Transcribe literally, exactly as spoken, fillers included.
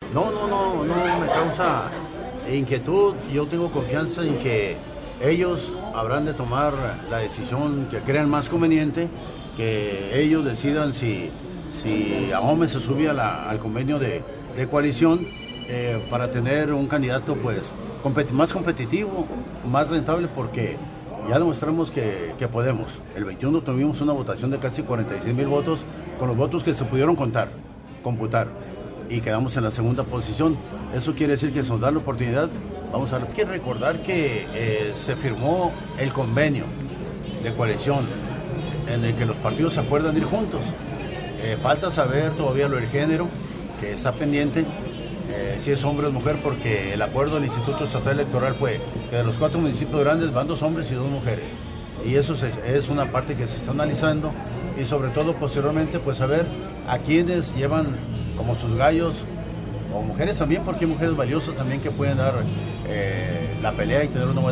No, no, no, no me causa inquietud. Yo tengo confianza en que ellos habrán de tomar la decisión que crean más conveniente, que ellos decidan si, si Ahome se sube a la, al convenio de, de coalición eh, para tener un candidato pues competi- más competitivo, más rentable, porque ya demostramos que, que podemos. El veintiuno tuvimos una votación de casi cuarenta y seis mil votos, con los votos que se pudieron contar, computar, y quedamos en la segunda posición. Eso quiere decir que se nos da la oportunidad. Vamos a ver, hay que recordar que eh, se firmó el convenio de coalición en el que los partidos se acuerdan de ir juntos. Eh, falta saber todavía lo del género, que está pendiente, eh, si es hombre o mujer, porque el acuerdo del Instituto Estatal Electoral fue que de los cuatro municipios grandes van dos hombres y dos mujeres. Y eso es, es una parte que se está analizando, y sobre todo posteriormente pues saber a quienes llevan como sus gallos, o mujeres también, porque hay mujeres valiosas también que pueden dar eh, la pelea y tener una buena